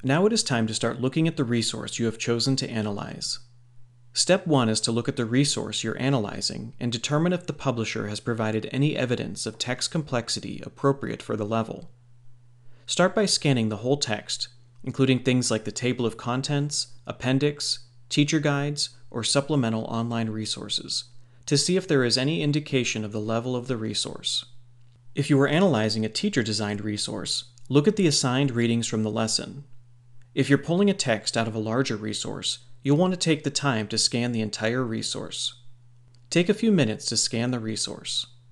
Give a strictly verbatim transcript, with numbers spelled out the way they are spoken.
Now it is time to start looking at the resource you have chosen to analyze. Step one is to look at the resource you're analyzing and determine if the publisher has provided any evidence of text complexity appropriate for the level. Start by scanning the whole text, including things like the table of contents, appendix, teacher guides, or supplemental online resources, to see if there is any indication of the level of the resource. If you are analyzing a teacher-designed resource, look at the assigned readings from the lesson. If you're pulling a text out of a larger resource, you'll want to take the time to scan the entire resource. Take a few minutes to scan the resource.